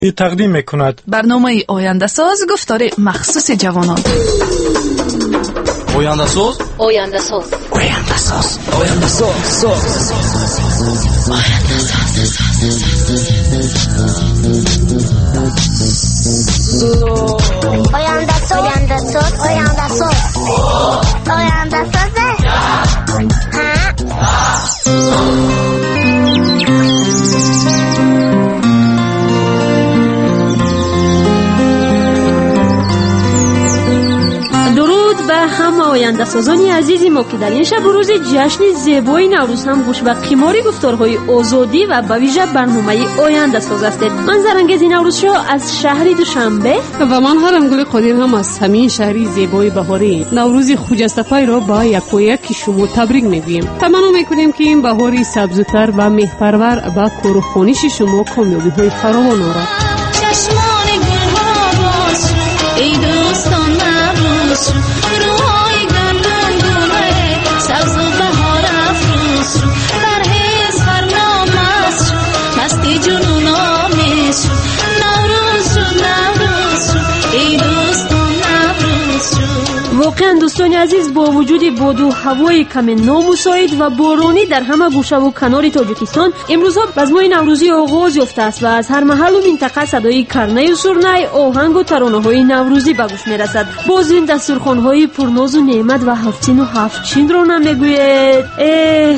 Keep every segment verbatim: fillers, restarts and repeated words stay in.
تقدیم میکند. برنامه آینده ساز گفتار مخصوص جوانان. آینده ساز آینده ساز آینده ساز آینده ساز آینده ساز آینده ساز آینده ساز آینده ساز همه آینده سازانی عزیزی ما که در این شب و روز جشن زیبای نوروز هم گوش به قماری گفتارهای آزادی و به ویژه برنامه آینده ساز هستید. من زرنگیز نوروز شو از شهر دوشنبه و من هرمگل قدیر هم از همین شهری زیبای بهاری نوروز خجسته را با یک و یک شما تبریک میگوییم. تمنا میکنیم که این بهاری سبزتر و مهپرور به کارخانش شما کامیابی های فراوان آورد. چشمان گلها باز ای دوستان نوروز روهای گندم گونه سبز و بهار افروز پرهیز برنامه است مستی جنون آمیز نوروز شد نوروز شد ای دوستان نوروز شد. واقعا دوستان عزیز با وجود باد و هوای کم نامساعد و بارانی در همه گوشه و کنار تاجیکستان امروزها بزمای نوروزی آغاز یافته است و از هر محل و منطقه صدای کرنه و سرنای آهنگ و ترانه‌های نوروزی به گوش میرسد. باز این دسترخوان‌های پرناز و نعمت و هفتچین و هفتچین رو نمیگوید. اه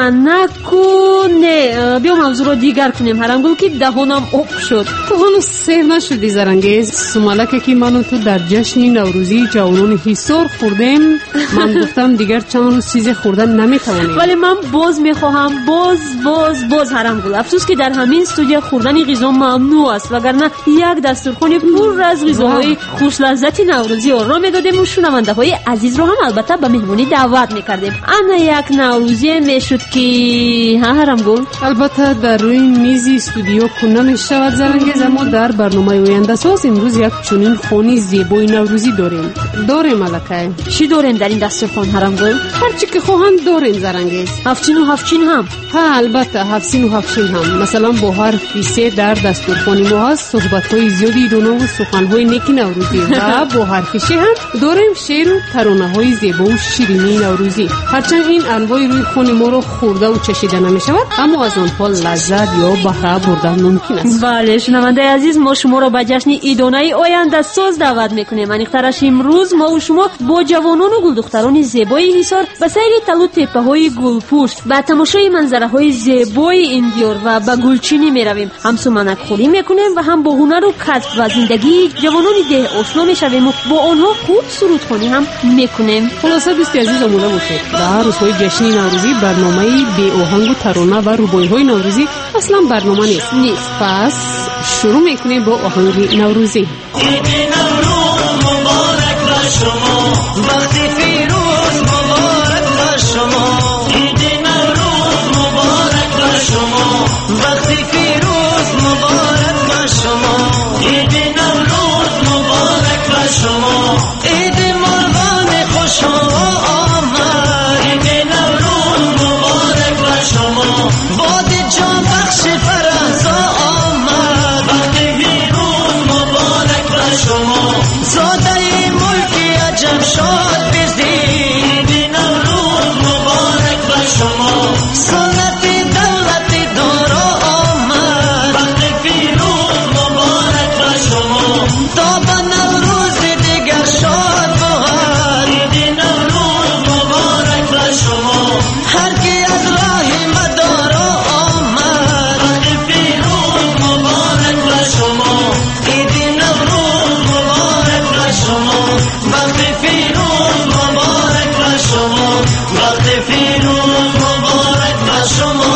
سومنکو نه بیا موضوع رو دیگر کنیم هرنگول که دهانم آب شد. تو هنوز سیر نشدی زرنگیز سومالکه که منو تو در جشن نوروزی جوانان حصار خوردیم. من گفتم دیگر چند روز چیزی خوردن نمیتوانیم ولی من باز میخواهم باز باز باز هرمگول. افسوس که در همین استودیو خوردن غذا ممنوع است وگرنه یک دسترخوان پر از غذاهای خوش لذت نوروزی را میدادیم و شنونده های عزیز رو هم البته به مهمونی دعوت میکردیم. انا یک نوروزی میشد که ها هرمگول البته در روی میز استودیو کنه میشود زرنگیز. اما در برنامه آینده ساز امروز یک چنین خانه زیبای نوروزی داریم داریم ملکه. چی داریم در این دسترخوان هرمگول؟ هر چی که خواهند داریم زرنگیز. هفتچین و هفتچین هم ها البته هفتچین و هفتچین هم مثلا با هر فیسه در دسترخوان ما هست صحبت‌های زیادی دونا و سخن‌های نیکی نوروزی و با هر فیشه هم داریم شعر و ترانه‌های زیبا و شیرینی نوروزی. هرچند این انواع روی خون ما رو خورده و چشیده نمی‌شود اما از آنها لذت یا بهره بردن ممکن است. بله شنونده عزیز ما شما را به جشن ایدانه آینده ساز دعوت می‌کنیم. انیخترش امروز ما و شما با جوانان و گلدختران زیبای حصار به سیر تلو تپه‌های گلپوست با تماشای منظره‌های زیبای این دیار و به گلچینی می‌رویم. هم سومنک خوری می‌کنیم و هم با هنر و کسب و زندگی جوانان ده آشنا می‌شویم و با آنها خوب سرودخوانی هم می‌کنیم. خلاصه دوستی عزیز آموده باشید در روزهای جشن نوروزی برنامه‌ای به آهنگ و ترانه و روباری‌های نوروزی اصلا برنامه نیست نیست پس شروع می‌کنیم با آهنگ نوروزی. شما وقتی فیروز مبارک بر شما عید نوروز مبارک بر شما وقتی فیروز مبارک بر شما عید نوروز مبارک بر شما عید مرغان خوش آمد عید نوروز مبارک بر شما باد جان بخش فرحزا آمد وقتی فیروز مبارک بر شما زاده جمشاد بزید نوروز مبارک بر شما سنت دولت دارا آمد وقت فیروز مبارک بر شما تا به نوروز دیگر شاد بود عید نوروز مبارک بر شما هر کی از راه مدارا آمد وقت فیروز مبارک بر شما عید نوروز مبارک بر شما وقت فیروز مبارک بر شما وقت فیروز مبارک بر شما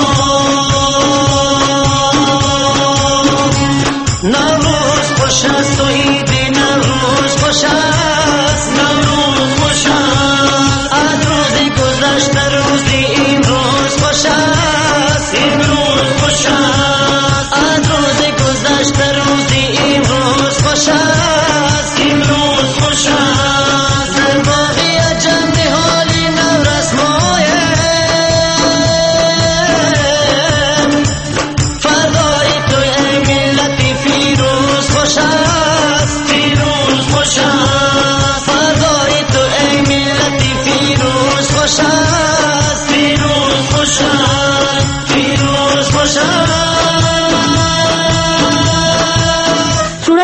نوروز خوش است و عید نوروز خوش است نوروز خوش است از روزی گذشته روزی امروز خوش است امروز خوش است از روزی گذشته روزی امروز خوش است امروز خوش است در باقی جمع حالی نورسمای فردای توی ملت فیروز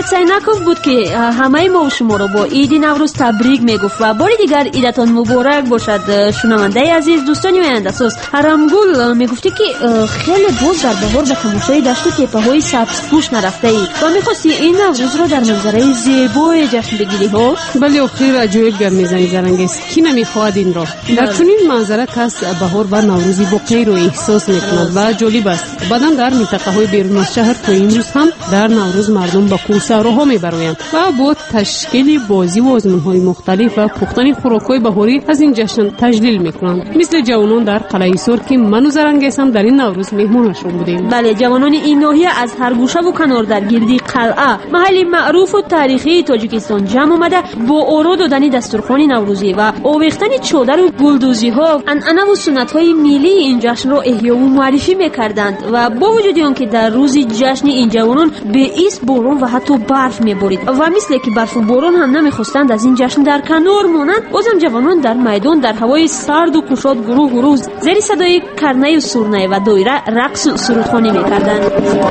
محمد سینکوف بود که همه ما و شما رو با عید نوروز تبریک میگفت و بار دیگر عیدتان مبارک باشد. شنونده عزیز، دوستان آینده ساز، حرمگل میگفتی که خیلی باز در بهار به تماشای دشت و تپه های سبزپوش نرفته ای و میخواستی این نوروز رو در منظره زیبای جشن بگیری ها؟ بله آخر عجایب گپ میزنی زرنگیز، کی نمیخواد این را؟ در چنین منظره کس بهار و نوروزی با غیر رو احساس میکند و جالب است. بعداً در منطقه های بیرون از شهر تا امروز هم در نوروز مردم با کوسه‌ها میبرویند و با تشکیل بازی و آزمون‌های مختلف و پختن خوراک‌های بهاری از این جشن تجلیل میکنند، مثل جوانان در قلعه سور که من و زرنگیز هم در این نوروز مهمانشون بودیم. بله، جوانان این ناحیه از هر گوشه و کنار در گردی قلعه، محلی معروف و تاریخی تاجیکستان جمع آمده با آرا دادن دسترخوان نوروزی و آویختن چادر و گلدوزی‌ها، عنعنه و سنت‌های ملی این جشن را احیا و معرفی می‌کردند و با وجود آنکه در روز جشن این جوانان به ایست باران و حتی برف می‌بارید و مثل که برف و باران هم نمی‌خواستند از این جشن در کنار مانند، بازم جوانان در میدان در هوای سرد و گشاد گروه گروه زیر صدای کرنه و سورنه و دایره رقص و سرودخوانی می‌کردند.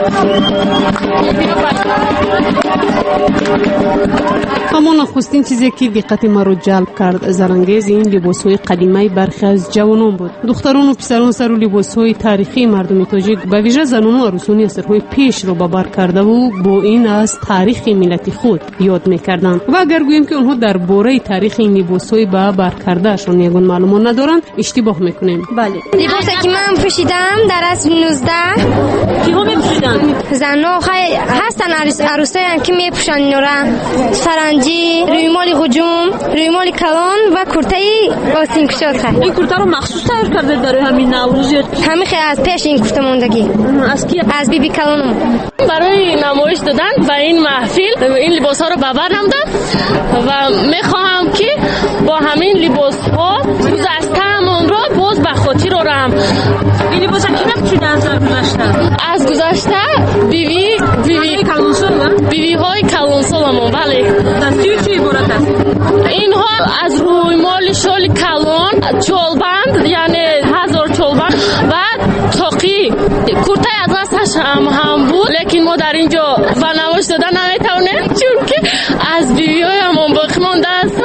اما نخستین چیزی که دقت ما رو جلب کرد زرنگیز این لباس‌های قدیمی برخی از جوانان بود. دختران و پسران سر لباس‌های تاریخی مردم تاجیک به ویژه زنان و عروسان عصرهای پیش رو ببر کرده و با این از تاریخ ملت خود یاد می‌کردند و اگر گوییم که آنها در باره تاریخ این لباس‌های به بر کردهشون یگان معلومات ندارند اشتباه می‌کنیم. بله، لباسی که من پوشیدم در از نوزده کیها می‌پوشیدن؟ زن‌ها خیلی هستن، عروسایی که می‌پوشن نورا فرنگی، رویمال هجوم، رویمال کلان و کرته آستین کشاد. خیلی این کرته رو مخصوص تهیه کرده برای همین نوروز؟ همین خیلی از پیش این کرته موندگی. از کی؟ از بیبی کلان. برای نمایش دادن و این محفل این لباس‌ها رو ببر نمودم و می‌خواهم که با همین لباس‌ها گذشته‌مون رو باز به خاطر آورم. این لباسا کی نپوشیدن از گذشته؟ از گذشته بیبی بیبی کلونسول بیبی های کلونسولمون. بله. از چی چی عبارت است؟ اینها از رویمال شال کلان، چولبند یعنی هزار چولبند و تاقی، کرته از دستش هم هم بود، لیکن ما در اینجا و نمایش دادن نمیتونیم چون که از بیبی های همون باقی مانده است،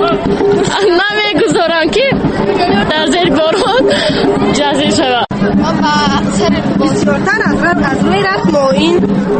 نمیگذارن که در زیر باران جزیر شود. بسیارتر از رد از روی رد ما این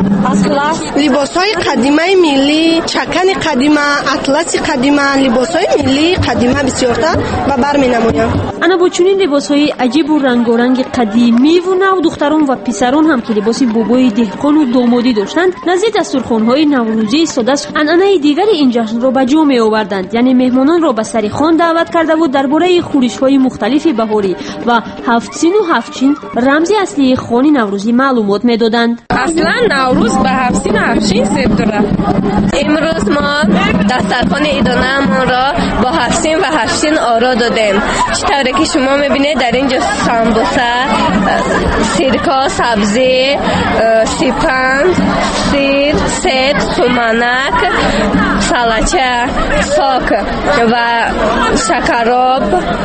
لباس های قدیمه ملی، چکن قدیمه، اطلس قدیمه، لباس های ملی قدیمه بسیارتر و بر می نمویم. انا با چنین لباس های عجیب و رنگ و رنگ قدیمی و نو، دختران و پسران هم که لباسی بابای دهقان و دامادی داشتند نزد دسترخوان های نوروزی ساده عنعنه دیگر این جشن را به جا می آوردند، یعنی مهمانان را به سر خوان دعوت کرده و درباره خورش های مختلف بهاری و هفت سین و هفت چین رمز اصلی خوان نوروزی معلومات می دادند. اصلا نوروز به هفت سین و هفت چین سب داره. امروز ما دسترخوان عیدانه‌مون را با هفت سین و هفت چین آرا دادیم. چطوره که شما میبینید در اینجا سامبوسه، سیرکا، سبزی، سیپند، سیر، سیب، سومانک، سالچه، ساک و شکراب،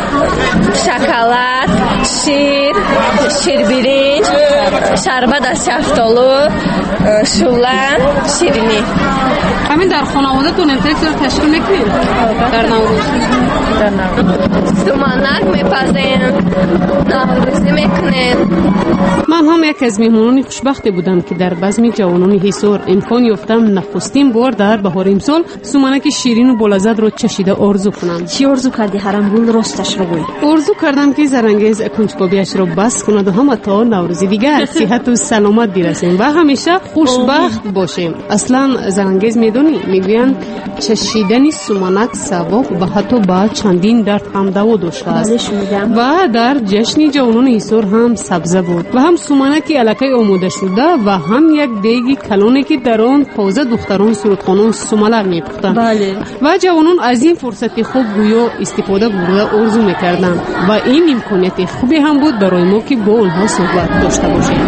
شکلات، شیر، شیر برنج، شربت از شفتالو، شولان، شیرینی. همین در خانواده‌تون انتظار تشکیل میکنید در نوروز؟ در نوروز سومانک میپزیم، نوروزی میکنیم. من هم یک از مهمانان خوشبختی بودم که در بزم جوانان حصار امکان یافتم نخستین بار در بهار امسال سومانک شیرین و بلذت را چشیده آرزو کنم. چی آرزو کردی حرمگل؟ راستش رو بگو. آرزو کردم که زرنگیز کنجکاویش را بس کند و هم تا نوروز دیگر صحت و سلامت برسیم و همیشه خوشبخت باشیم. اصلا زرنگیز میدونی میگویند چشیدن سومانک ثواب و حتی با چندین درد هم دوا داشته است و در جشن جوانان حصار هم سبزه بود و هم سومانکی الکی آماده شده و هم یک دیگی کلانی که در آن تازه دختران سرودخوانان سومالک میپختند. بله. و جوانان از این فرصت خوب گویا استفاده برده آرزو میکردند و این امکانیت خوبی هم بود برای ما که با آنها صحبت داشته باشیم.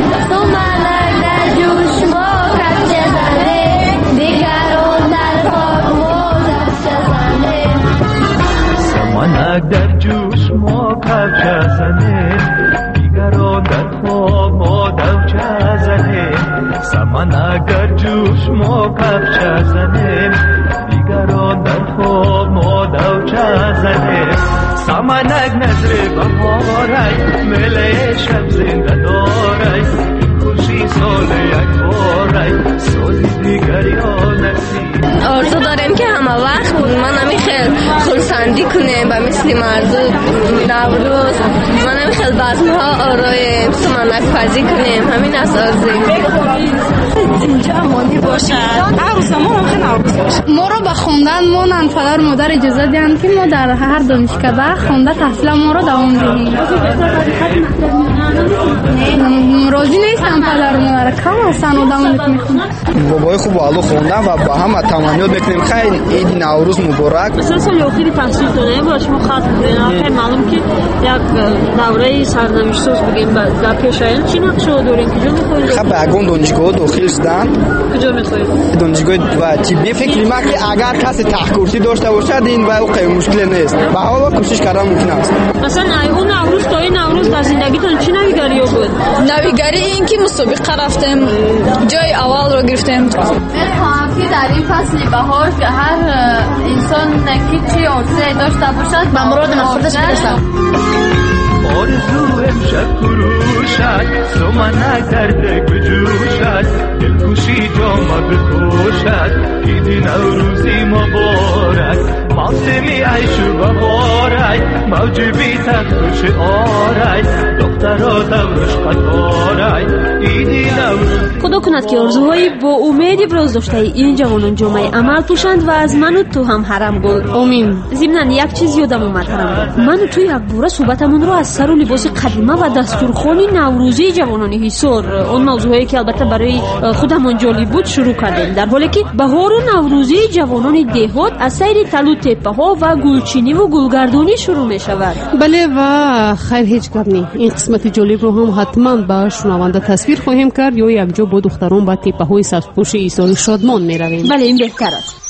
سمانک در جوش ما پرچه زنه، دیگران در خواب ما دوچه زنه. سمانک در جوش دوش ما کفچه زنیم دیگران در خواب ما دوچه زنیم سمنک نظر بهارای مله شب زنده دارای خوشی سال یک بارای سال دیگر یا نسی آرزو داریم که همه وقت من همی خیل خورسندی کنیم و مثل مردو نوروز من همی خیل بزمها آرای سمنک پزی کنیم همین از آرزویم اینجا امانی باشد عروس ما هم خیلی عروس باشد ما رو به خوندن مانند پدر و مادر اجازه دهند که ما در هر دانشکده خونده تحصیل ما رو دوام دهیم راضی نیستم پدر و مادر کم هستن و دوام میخونن بابای خوب والو خوندن و با هم تمنیات میکنیم خیلی عید نوروز مبارک. مثلا سال آخری تحصیل داریم باش ما خط میکنیم آخر معلوم که یک دوره سرنوشت سوز بگیم در پیش آین چی نقشه داریم کجا میخواییم؟ خب به اگون دانشگاه داخل شدن کجا میخواییم؟ دانشگاه و طبی فکر می‌کنم که اگر کسی تحقیقی داشته باشد این واقعا مشکل نیست به حالا کوشش کردن ممکن است. مثلا اون نوروز تا این نوروز در زندگیتون چی نویگاری بود؟ نویگاری این که مسابقه رفتیم جای اول رو گرفتیم. میخوام که در این فصل بهار که هر انسان نکی چی آرزویی داشته باشد به مراد مقصودش برسد. آرزو امشب فروشد سمنک درد بجوشد دلکوشی جامه بپوشد عید نوروزی مبارک موسمی عیش و بهارک موج بی تخت آرک دخترها دورش قطارک عید نوروزی. خدا کند که آرزوهای با امید ابراز داشته این جوانان جامعه عمل پوشند و از من و تو هم حرم گل. آمین. ضمن یک چیز یادم اومد حرم گل من و تو یک باره صحبتمون رو از سر و لباس قدیمه و دستورخوانی نوروزی جوانان حصار اون موضوعی که البته برای خودمون جالب بود شروع کردیم در حالی که بهار و نوروزی جوانان دهات از سیر تلو تپه ها و گلچینی و گلگردانی شروع می شود. بله و خیر هیچ گپ نی این قسمت جالب رو هم حتما با شنونده تصویر خواهیم کرد یا یک جا با دختران با تپه های سبزپوش ایسار شادمان می رویم. بله این بهتر است.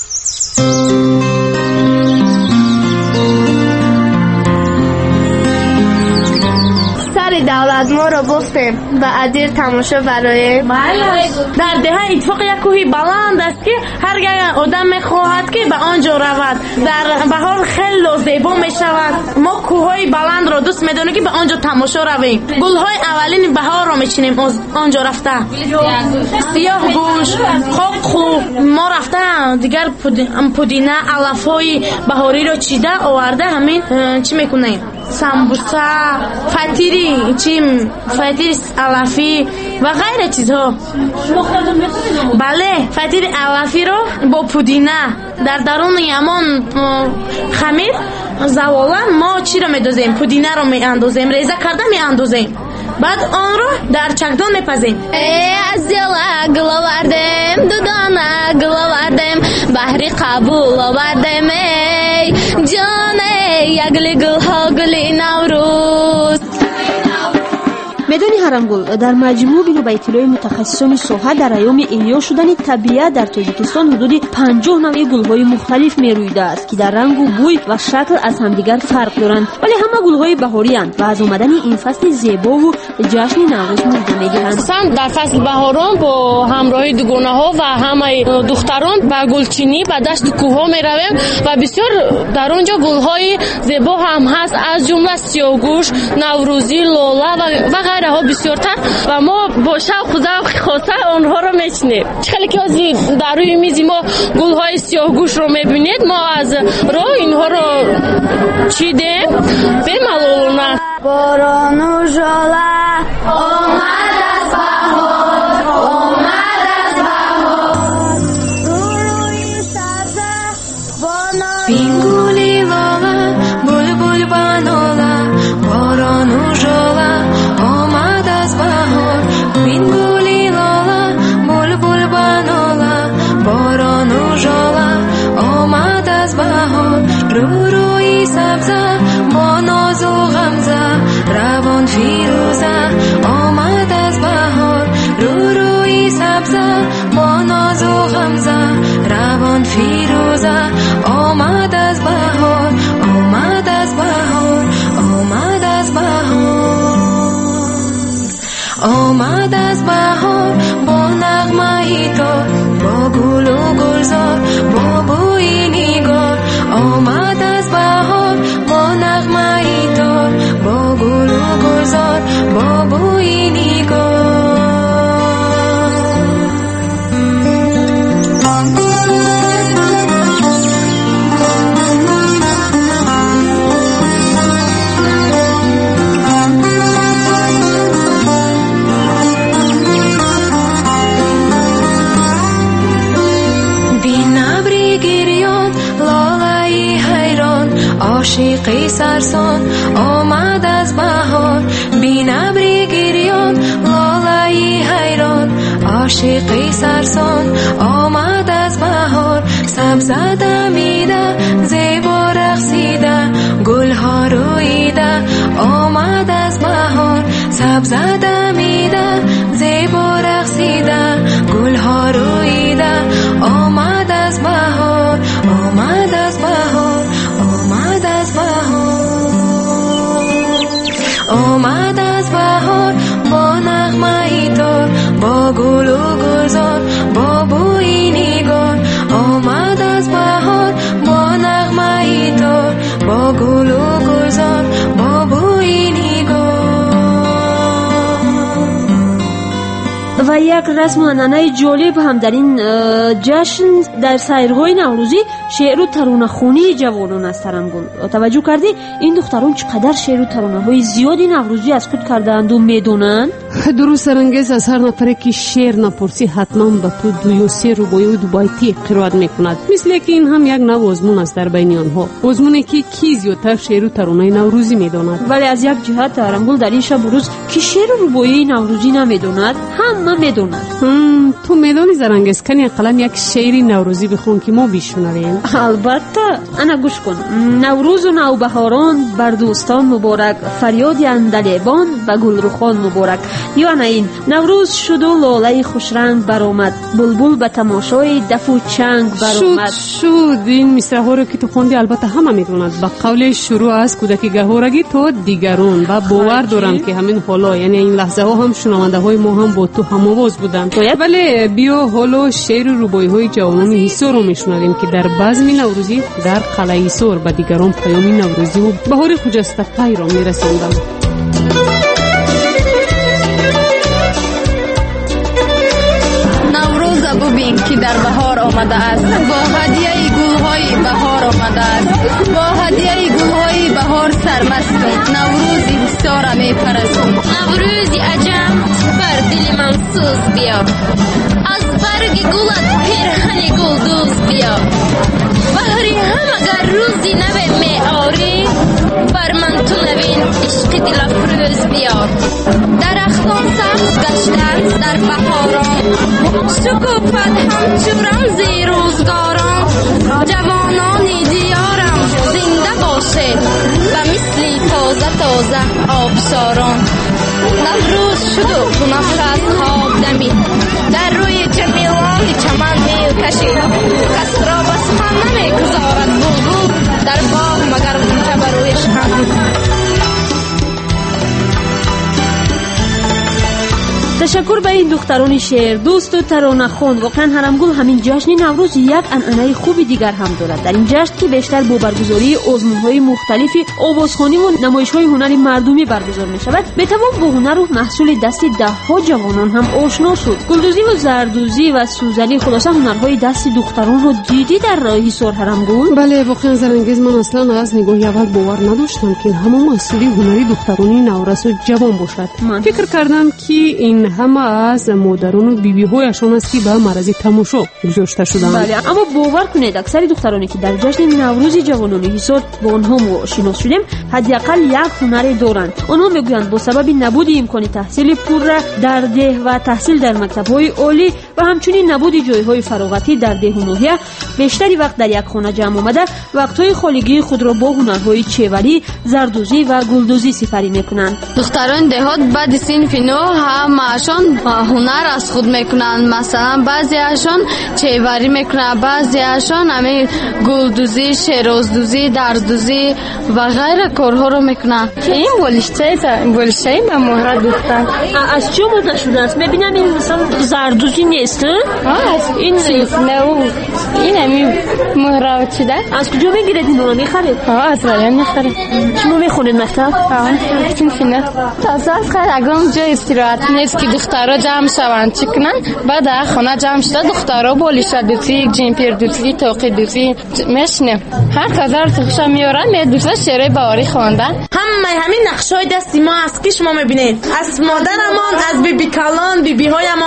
دولت ما رو گفتیم و ادیر تماشا برای در ده اتفاق یک کوهی بلند است که هرگاه آدم میخواهد که به آنجا رود در بهار خیلی زیبا میشود. ما کوههای بلند را دوست میدونیم که به آنجا تماشا رویم. گلهای اولین بهار را میچینیم آنجا رفته سیاه گوش خوب خوب ما رفته دیگر پودینه علفهای بهاری را چیده آورده همین چی میکنیم سمبوسه فطیری چیم فطیر علفی و غیره چیزها. بله فطیر علفی رو با پودینه در درون یمان خمیر زوالا ما چی رو میدوزیم پودینه رو میاندازیم ریزه کرده میاندازیم بعد آن رو در چکدان میپزیم. ای از دل گل آوردم دودانه گل آوردم بحری قبول آوردم ای جانه یگلی گل ها گلی نوروز. میدانی حرمگل در مجموع بینو به اطلاع متخصصان ساحه در ایام احیا شدن طبیعت در تاجیکستان حدود پنجاه نوع گل‌های مختلف میرویده است که در رنگ و بوی و شکل از همدیگر فرق دارند ولی همه گل‌های بهاری اند و از آمدن این فصل زیبا و جشن نوروز مژده می‌دهند. سم در فصل بهاران با همراهی دوگانه‌ها و همه دختران به گلچینی به دشت کوه‌ها میرویم و بسیار در اونجا گل‌های زیبا هم هست از جمله سیاه‌گوش، نوروزی، لاله و غیره ها بسیارتر و ما با شوق و ذوق خاصه آنها رو میچینیم. خیلی که از در روی میز ما گل‌های سیاه‌گوش رو میبینید ما از راه اینها رو چیدیم به ملالونه. باران و ژاله آمد از بهار آمد از بهار روی سبزه بانان بین گلی لاله بلبل بناله باران و ژاله آمد از بهار بین گلی لاله بلبل بناله باران و ژاله آمد از بهار رو روی سبزه با ناز و غمزه روان فیروزه آمد از بهار رو روی سبزه با ناز و غمزه روان فیروزه آمد از بهار آمد از بهار آمد از بهار آمد از بهار با نغمه ای تو عاشقی سرسان آمد از بهار بی نبری گریان لالایی حیران عاشقی سرسان آمد از بهار سبز دمیده زیبا رقصیده گلها رویده آمد از بهار سبز دمیده زیبا رقصیده گلها رویده آمد از بهار آمد از بهار آمد از بهار آمد از بهار با نغمه ای تار با گل و گلزار با بوی نگار آمد از بهار با نغمه ای تار با گل و گلزار با بوی نگار. و یک رسم و عنعنه جالب هم در این جشن در سیرهای نوروزی شعر و ترانه‌خوانی جوانان است. ترنگون توجه کردی این دختران چقدر شعر و ترانه‌های زیادی نوروزی از خود کردند و میدونن؟ درست سرانگیز از هر نفره که شعر نپرسی حتما به تو دو یا سه رباعی و دو بیتی قرائت میکند. مثل که این هم یک نوع آزمون است در بین آنها، آزمونی که کی زیادتر شعر و ترانه نوروزی میداند. ولی از یک جهت ترنگول در این شب روز که شعر و رباعی نوروزی نمیداند همه میدونند. تو میدانی زرنگیز کنی قلم یک شعری نوروزی بخون که ما بشنویم؟ البته انا گوش کن. نوروز و نوبهاران بر دوستان مبارک فریاد اندلیبان و گلرخان مبارک. یا نه این نوروز شد و لاله خوش رنگ برآمد بلبل به تماشای دف و چنگ برآمد. شد شد این مصرع ها رو که تو خوندی البته همه میدونند. با قول شروع از کودکی گهارگی تا دیگران و باور دارند که همین حالا یعنی این لحظه ها هم شنونده های ما هم با تو هم آواز بودند. ولی بیا حالا شعر و رباعی های جوانان حصار رو میشنویم که در بزم نوروزی در قلعه حصار به دیگران پیام نوروزی و بهار خجسته پی را میرساندند. ببین که در بهار آمده است با هدیه گل‌های بهار آمده است با هدیه گل‌های بهار سرمست نوروزی بسیار می‌پرستم نوروزی عجب بر دل من سوز بیا از برگ گلت پیرهن گلدوز بیا بهاری هم اگر روزی نوی میاری بر من تو نوین عشق دل افروز بیا درختان سبز گشتند در بهاران شکوفت همچو رمزی روزگاران جوانانی دیارم زنده باشه و مثلی تازه تازه آبشاران نوروز شد و تو نفس خواب دمید در روی جمیلان چمن میل کشید کس را بس هم نمیگذارد بلبل در باغ مگر غنچه بر رویش خندید. تشکر به این دختران شعر دوست و ترانه خوان. واقعا هرمگل همین جشن نوروز یک عنعنه خوبی دیگر هم دارد. در این جشن که بیشتر با برگزاری آزمون‌های مختلفی آوازخوانی و نمایش‌های هنری مردمی برگزار می‌شود بتوان با هنر و محصول دست ده‌ها جوانان هم آشنا شد. گلدوزی و زردوزی و سوزنی خلاصه هنرهای دست دختران رو دیدی در حصار هرمگل؟ بله واقعا زرنگیز من اصلا از نگاهی اول باور نداشتم که همه محصول هنری دخترانی نورس و جوان باشد. من فکر کردم که این همه از مادران و بیبی هایشان است که به مرض تماشا گذاشته شدند. بله اما باور کنید اکثر دخترانی که در جشن نوروز جوانان حصار با آنها آشنا شدیم حداقل یک هنر دارند. آنها میگویند با سبب نبود امکان تحصیل پور در ده و تحصیل در مکتب‌های عالی و همچنین نبود جایهای فراغتی در ده و ناحیه بیشتری وقت در یک خانه جمع آمده وقت‌های خالگی خود را با هنرهای چیوری، زردوزی و گلدوزی سپری میکنند. دختران دهات بعد صنف نو همشان هنر از خود میکنند. مثلا بعضیشان چیوری میکنند، بعضیشان همین گلدوزی، شیرازدوزی، درزدوزی و غیره کارها رو میکنند. این بولشته بولشته به مهر دختر از چه مدت شده است؟ ببینم این مثلا زردوزی نیست؟ آه این نیست نه این همین مهر چیده. از کجا میگیرید این رو میخرید؟ آه از رایان میخرید. شما میخونید مکتب؟ آه چون فینه تازه از خیلی اگرم جا استراحت نیست که دخترها جمع شوند چی کنن بعد خانه جمع شده دخترها بولشه دوزی، جمپیر دوزی، توقی دوزی میشنه هر کازار تخشا میارن میدوزه شعره بهاری خواندن. همه همین نقشای دستی ما است که شما میبینید از مادرمان از بیبی کلان بیبی هایمان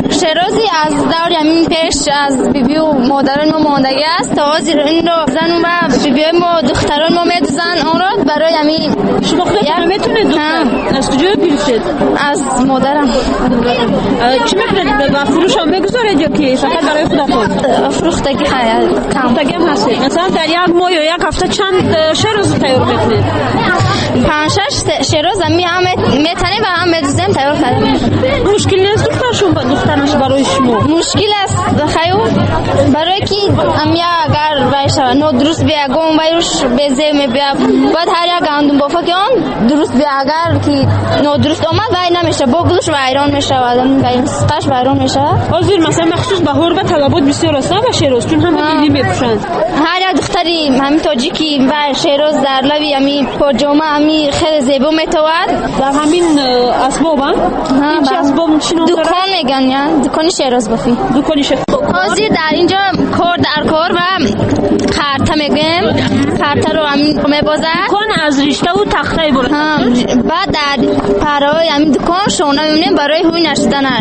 شیرازی از دور همین پیش از بیبی و مادران ما ماندگی است تا از این رو زن و بیبی ما دختران ما میدوزن آن را برای همین شما خودتون میتونه دختر از کجا گرفتید؟ از مادرم. چی میکنید؟ به فروش هم بگذارید یا که فقط برای خودتون؟ فروختگی خیلی کم. فروختگی هم هستید. مثلا در یک ماه یا یک هفته چند شیراز تیار میکنید؟ پنج شش شیراز هم میتونیم و هم میدوزیم تیار کنیم. مشکل نیست دخترشون دخترش برای شما؟ مشکل است خیلی برای که امیا اگر وایش نو درست بیا گم وایش بزه می بیا بعد هر یک گندم بافا که آن درست بیا اگر که نو درست آمد وای نمیشه بغلش وایران میشه و آدم قش وایران میشه. حاضر مثلا مخصوص به هربه طلبات بسیار است و شیراز چون همه دیدی میپوشند. هر یک دختری همین تاجیکی و شیراز در لبی همین پاجامه همین خیلی زیبا میتواد در همین اسباب هم این چه اسباب چی نام داره؟ دکان میگن یا دکانی شیراز بافی دکانی شیراز. حاضر در اینجا کار در کار و خرطه میگیم خرطه رو همین میبازه دکان از رشته و تخته برد بعد در پرهای همین دکان شونه میبینیم برای هوی نشدنش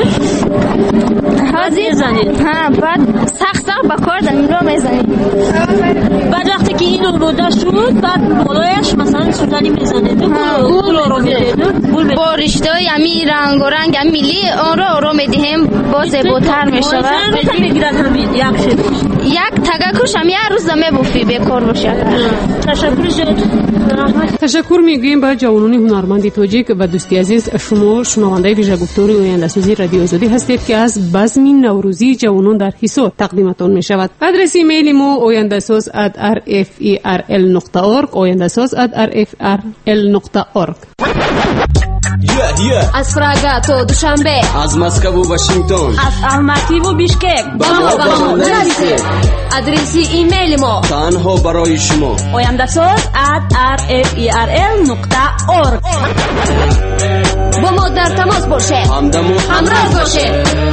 حاضر زنید ها بعد سخت سخت با کار در این رو میزنید بعد وقتی که این آماده شد بعد بالایش مثلا سودانی میزنید گل رو میدید با رشته همین رنگ و رنگ هم میلی آن رو رو میدیم با زیباتر میشه یک تگکوش هم یه روز دمه بوفی بکار باشه. تشکر میگویم به جوانان هنرمند تاجیک و دوستی عزیز. شما شنونده ویژه گفتاری آینده سازی رادیو آزادی هستید که از بزم نوروزی جوانان در حصار تقدیمتان می شود. آدرس ایمیل ما آینده ساز ات آر اف ای آر ال نقطه اورگ آینده ساز ات آر اف ار ال نقطه اورگ. از پراگا تا دوشنبه، از مسکو و واشنگتن، از الماتی و بیشکک با ما با ما برسید. آدرسی ایمیل ما تنها برای شما آینده ساز ات آر اف ای آر ال نقطه اورگ. با ما در تماس باشید، همراه باشید.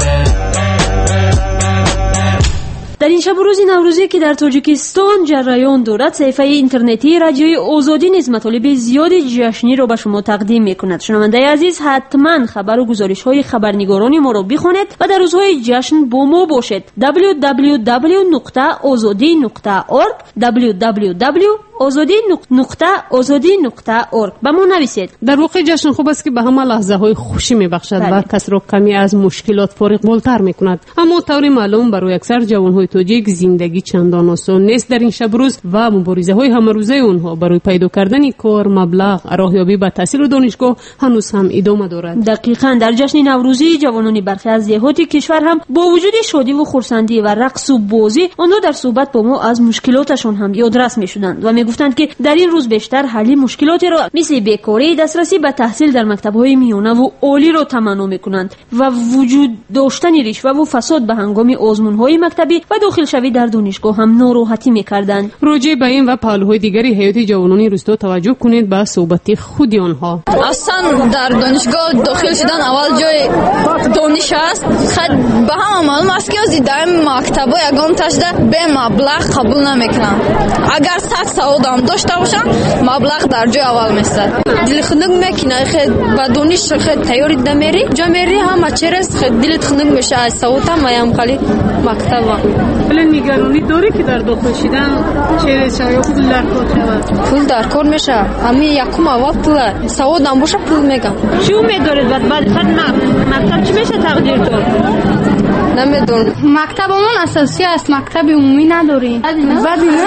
در این شب و روز نوروزی که در تاجیکستان جریان دارد، صفحه اینترنتی رادیوی آزادی نیز مطالب زیادی جشنی را به شما تقدیم میکند. شنونده عزیز حتما خبر و گزارش های خبرنگاران ما را بخوانید و در روزهای جشن با ما باشید. دبلیو دبلیو دبلیو نقطه آزادی نقطه اورگ دبلیو دبلیو دبلیو آزادی نقطه آزادی نقطه اورگ به ما نویسید. در واقع جشن خوب است که به همه لحظه های خوشی میبخشد و کس را کمی از مشکلات فارغ بالتر میکند. اما طور معلوم برای اکثر جوانهای تاجیک زندگی چندان آسان نیست در این شب روز و مبارزه های همه روزه اونها برای پیدا کردن کار، مبلغ، راهیابی به تحصیل و دانشگاه هنوز هم ادامه دارد. دقیقاً در جشن نوروزی جوانان برخی از دهات کشور هم با وجود شادی و خرسندی و رقص و بازی آنها در صحبت با ما از مشکلاتشان هم یادرس میشدند و میگفتند که در این روز بیشتر حل مشکلات را مثل بیکاری، دسترسی به تحصیل در مکتب‌های میانه و عالی را تمنا میکنند و وجود داشتن رشوه و فساد به هنگام آزمون‌های مکتبی و داخل شوی در دانشگاه هم ناراحتی میکردند. راجع به این و پهلوهای دیگری حیات جوانان روستا توجه کنید به صحبت خود آنها. اصلا در دانشگاه داخل شدن اول جای دانش است. خود به همه معلوم است که از در مکتب یگان تشده به مبلغ قبول نمیکنم. اگر صد سواد هم داشته باشم مبلغ در جای اول میستد. دل خنک میکنه خود با دانش خود تیاری دمیری جا میری هم چرس خود دلت خنک میشه از سواد هم میم خالی مکتب. ولی نگرانی داری که در داخل شدن چرس یا پول در کار شود؟ پول در کار میشه. همین یکم اول پول سواد هم باشه پول میگم. چی امید دارید بعد بعد مکتب چی میشه تقدیرتون؟ نمیدونم. مکتبمون اساسی است، مکتب عمومی نداریم. بعد اینا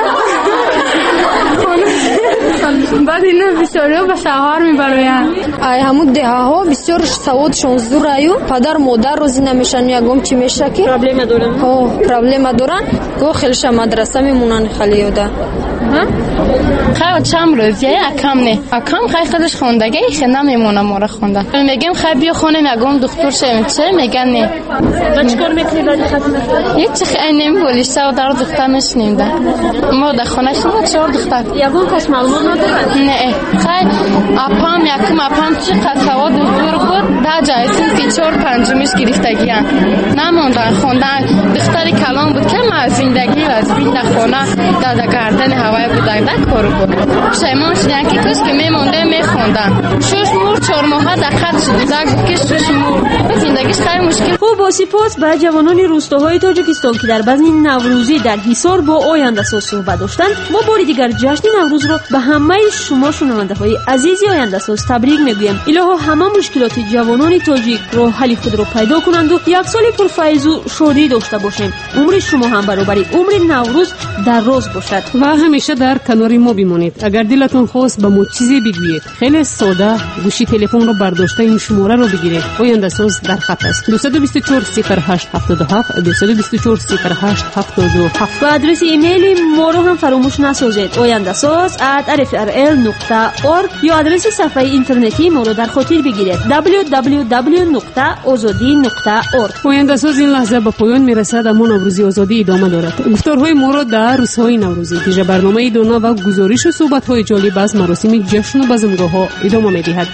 بعد اینا بسیاری به شهر میبروین. ای همون ده ها بسیار سوادشون زور ایو پدر مادر روزی نمیشن یگم چی میشه که پرابلم دارن. ها پرابلم دارن گو خیلیش مدرسه میمونن خالی یودا. خیلی چند روزیه اکم نه اکم خیلی خودش خوندگی خیلی نمیمونه ما را خونده میگیم خیلی بیا خونیم یکم دکتر شویم چه میگن نه و چیکار میکنی بعد ختم هیچ خیلی نمیگولی سو در دختر میشنیم ده ما در خونه شما چهار دختر یکم کس معلومات ندارد نه خیلی اپام یکم اپام چقدر سواد دکتر بود ده جایسیم که چهار پنجمیش گرفتگی هم نموندن خوندن دختری کلام بود که همه از زندگی از بین در خانه در گردن هوای بودک کارو بود. شیمان شدن که کس که میمونده میخوندن شش مور چهار ماه در خط شد که شش مور زندگیش خیلی مشکل. خوب با سپاس به جوانان روستاهای تاجیکستان که در بزم نوروزی در حصار با آینده ساز صحبت داشتند. ما بار دیگر جشن نوروز را به همه شما شنونده های عزیز آینده ساز تبریک میگویم. الها همه مشکلات جوانان تاجیک راه حل خود را پیدا کنند و یک سال پرفیض و شادی داشته باشیم. عمر شما هم برابری عمر نوروز در راز باشد و همیشه در کنار ما بمانید. اگر دلتون خواست به ما چیزی بگویید خیلی ساده گوشی تلفن رو برداشته این شماره رو بگیرید. آینده ساز در خط است. دو دو چهار صفر هشت هفت هفت دو دو چهار صفر هشت هفت هفت. و آدرس ایمیل ما رو هم فراموش نسازید. آینده ساز ات ار اف ار ال نقطه اور یا آدرس صفحه اینترنتی ما رو در خاطر بگیرید دبلیو دبلیو دبلیو نقطه آزادی نقطه اور. آینده ساز این لحظه به پایان میرسد اما نوروزی آزادی ادامه دارد. گفتارهای ما را در روزهای نوروزی دیگر برنامه دانا و گزارش و صحبت‌های جالب از مراسم جشن و بزمگاه‌ها ادامه می‌دهد.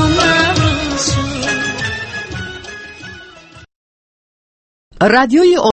رادیوی